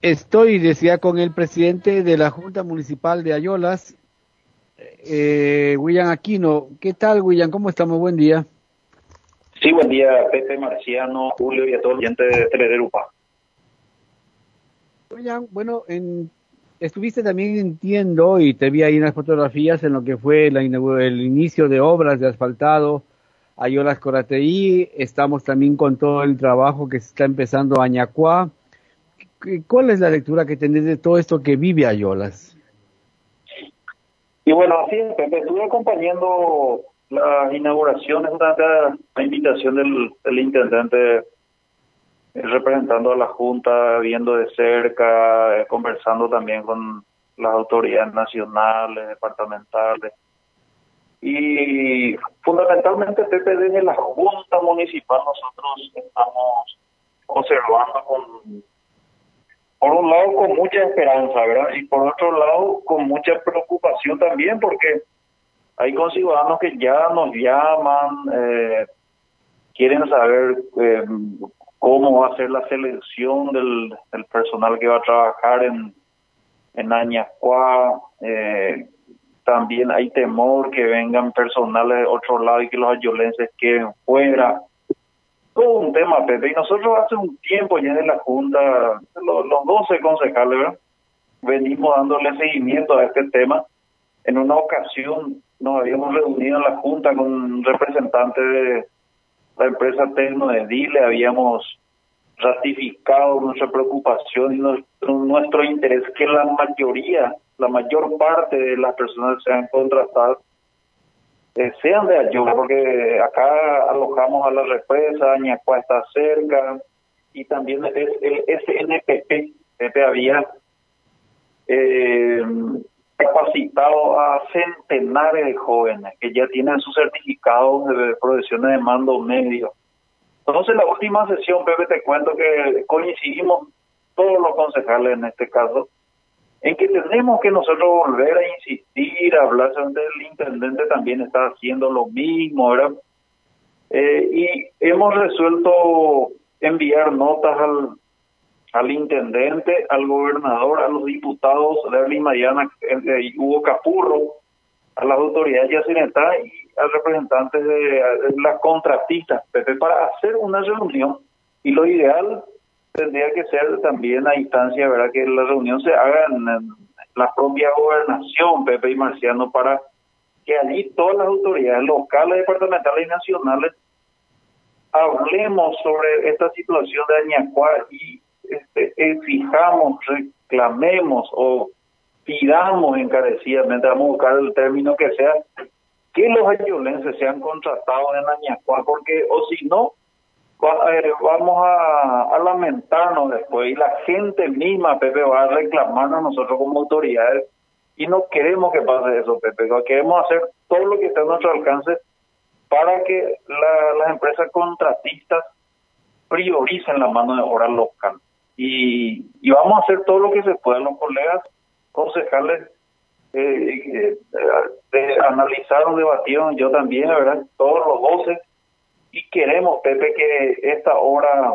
Decía, con el presidente de la Junta Municipal de Ayolas, William Aquino. ¿Qué tal, William? ¿Cómo estamos? Buen día. Sí, buen día, Pepe, Marciano, Julio y a todo el oyente de Telederupa. William, bueno, estuviste también, entiendo, y te vi ahí en las fotografías en lo que fue el inicio de obras de asfaltado Ayolas Corateí. Estamos también con todo el trabajo que se está empezando a Añacuá. ¿Cuál es la lectura que tenés de todo esto que vive Ayolas? Y bueno, así es, Pepe, estuve acompañando las inauguraciones, la invitación del intendente, representando a la Junta, viendo de cerca, conversando también con las autoridades nacionales, departamentales. Y fundamentalmente, Pepe, desde la Junta Municipal nosotros estamos observando por un lado con mucha esperanza, ¿verdad? Y por otro lado con mucha preocupación también, porque hay conciudadanos que ya nos llaman, quieren saber cómo va a ser la selección del personal que va a trabajar en Añacuá. También hay temor que vengan personales de otro lado y que los ayolenses queden fuera. Todo un tema, Pepe. Y nosotros hace un tiempo ya de la Junta, los 12 concejales, ¿verdad?, venimos dándole seguimiento a este tema. En una ocasión nos habíamos reunido en la Junta con un representante de la empresa Tecno de Dile, habíamos ratificado nuestra preocupación y nuestro interés que la mayor parte de las personas que sean contratadas sean de ayuda, porque acá alojamos a la represa, Añacuá está cerca, y también es el SNPP, que había capacitado a centenares de jóvenes que ya tienen sus certificados de profesiones de mando medio. Entonces, la última sesión, Pepe, te cuento que coincidimos todos los concejales en este caso, en que tenemos que nosotros volver a insistir, a hablar, donde el intendente también está haciendo lo mismo, ¿verdad? Y hemos resuelto enviar notas al intendente, al gobernador, a los diputados Derly Mayana y Hugo Capurro, a las autoridades yacinetá y a representantes de las contratistas, Pepe, para hacer una reunión. Y lo ideal tendría que ser también a instancia, ¿verdad?, que la reunión se haga en la propia gobernación, Pepe y Marciano, para que allí todas las autoridades locales, departamentales y nacionales hablemos sobre esta situación de Añacuá y exijamos, reclamemos o pidamos encarecidamente, vamos a buscar el término que sea, que los ayolenses sean contratados en Añacuá, porque o si no, vamos a lamentarnos después y la gente misma, Pepe, va a reclamarnos a nosotros como autoridades y no queremos que pase eso, Pepe. Queremos hacer todo lo que está a nuestro alcance para que las empresas contratistas prioricen la mano de obra local y vamos a hacer todo lo que se pueda. Los colegas concejales analizaron, debatieron, yo también, la verdad, todos los 12. Y queremos, Pepe, que esta obra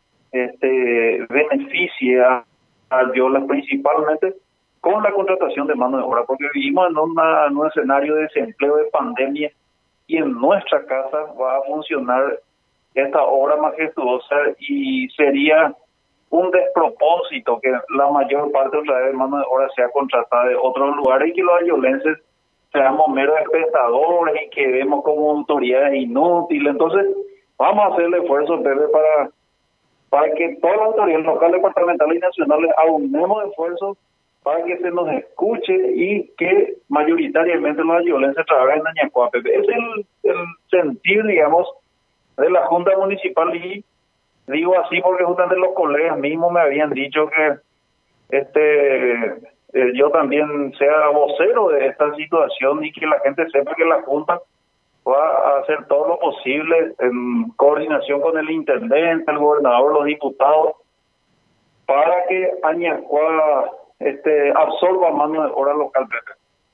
beneficie a Ayolas principalmente con la contratación de mano de obra, porque vivimos en un escenario de desempleo, de pandemia, y en nuestra casa va a funcionar esta obra majestuosa y sería un despropósito que la mayor parte otra vez de mano de obra sea contratada de otros lugares y que los ayolenses seamos meros espectadores y que vemos como autoridades inútiles. Entonces, vamos a hacer el esfuerzo, Pepe, para que todas las autoridades locales, departamentales y nacionales aunemos esfuerzos para que se nos escuche y que mayoritariamente los ayolenses trabajen en Añacuá, Pepe. Es el sentir, digamos, de la Junta Municipal, y digo así porque justamente los colegas mismos me habían dicho que yo también sea vocero de esta situación y que la gente sepa que la Junta va a hacer todo lo posible en coordinación con el intendente, el gobernador, los diputados, para que Añacuá absorba mano de obra local, Pepe.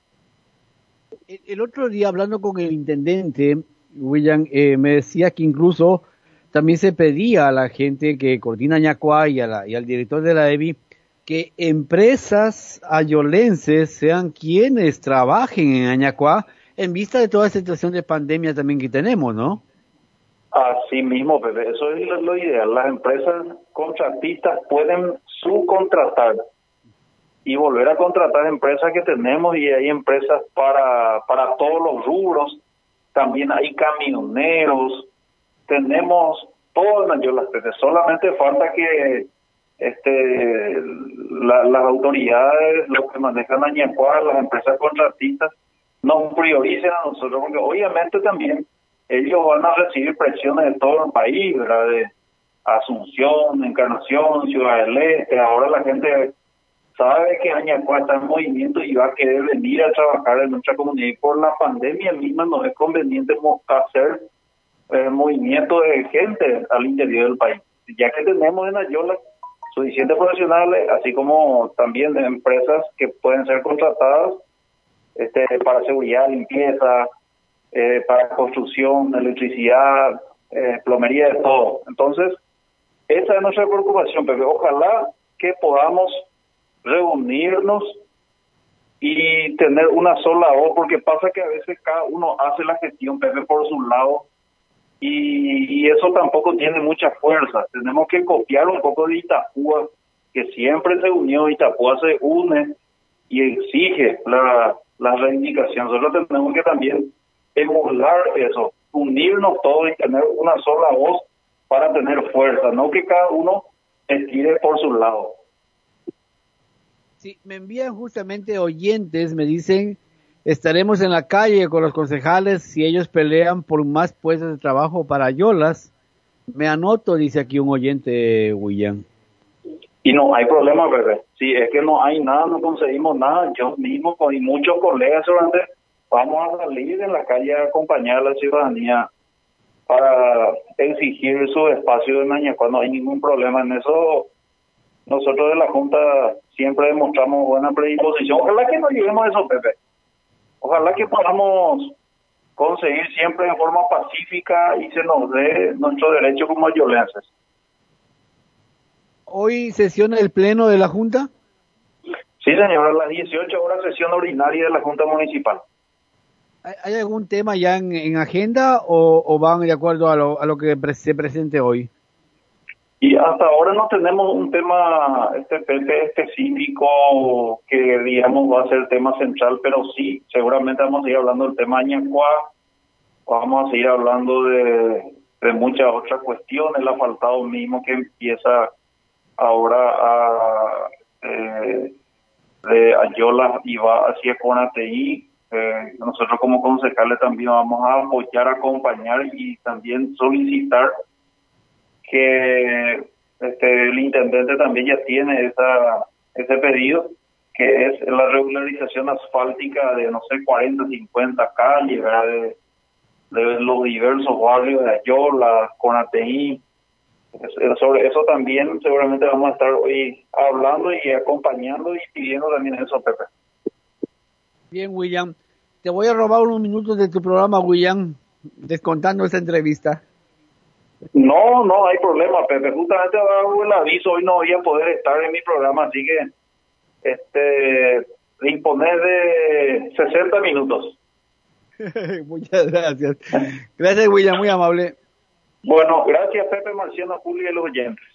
El otro día, hablando con el intendente, William, me decía que incluso también se pedía a la gente que coordina Añacuá y al director de la EBI que empresas ayolenses sean quienes trabajen en Añacuá en vista de toda esta situación de pandemia también que tenemos, ¿no? Así mismo, Pepe, eso es lo ideal. Las empresas contratistas pueden subcontratar y volver a contratar empresas que tenemos, y hay empresas para todos los rubros. También hay camioneros, tenemos todo en Ayolas, Pepe. Solamente falta que las autoridades, los que manejan Añacuá, las empresas contratistas, nos prioricen a nosotros, porque obviamente también ellos van a recibir presiones de todo el país, ¿verdad? De Asunción, Encarnación, Ciudad del Este. Ahora la gente sabe que Añacuá está en movimiento y va a querer venir a trabajar en nuestra comunidad, y por la pandemia misma no es conveniente hacer movimiento de gente al interior del país, ya que tenemos en Ayola suficientes profesionales, así como también de empresas que pueden ser contratadas para seguridad, limpieza, para construcción, electricidad, plomería, de todo. Entonces, esa es nuestra preocupación, Pepe. Ojalá que podamos reunirnos y tener una sola voz, porque pasa que a veces cada uno hace la gestión, Pepe, por su lado, y eso tampoco tiene mucha fuerza. Tenemos que copiar un poco de Itapúa, que siempre se unió. Itapúa se une y exige la reivindicación. Nosotros tenemos que también emular eso, unirnos todos y tener una sola voz para tener fuerza, no que cada uno estire por su lado. Sí, me envían justamente oyentes, me dicen, estaremos en la calle con los concejales si ellos pelean por más puestos de trabajo para Ayolas. Me anoto, dice aquí un oyente, William. Y no hay problema, bebé. Si es que no hay nada, no conseguimos nada, yo mismo y muchos colegas seguramente vamos a salir en la calle a acompañar a la ciudadanía para exigir su espacio de Añacuá. No hay ningún problema en eso. Nosotros de la Junta siempre demostramos buena predisposición. Ojalá que no lleguemos a eso, Pepe. Ojalá que podamos conseguir siempre de forma pacífica y se nos dé nuestro derecho como ayolenses. ¿Hoy sesiona el pleno de la Junta? Sí, señora, a las 18 horas sesión ordinaria de la Junta Municipal. ¿Hay algún tema ya en agenda o van de acuerdo a lo que se presente hoy? Y hasta ahora no tenemos un tema específico que, digamos, va a ser el tema central, pero sí, seguramente vamos a seguir hablando del tema Añacuá, vamos a seguir hablando de muchas otras cuestiones, el asfaltado mismo que empieza ahora de Ayola y va hacia Conateí. Nosotros como concejales también vamos a apoyar, acompañar y también solicitar que el intendente también ya tiene ese pedido, que es la regularización asfáltica de, no sé, 40, 50 calles, ¿verdad? De los diversos barrios de Ayola, Conateí. Sobre eso también seguramente vamos a estar hoy hablando y acompañando y pidiendo también eso, Pepe. Bien, William. Te voy a robar unos minutos de tu programa, William, descontando esta entrevista. No hay problema, Pepe. Justamente dado el aviso, hoy no voy a poder estar en mi programa, así que disponer de 60 minutos. Muchas gracias. Gracias, William, muy amable. Bueno, gracias, Pepe, Marciano, Julio y los oyentes.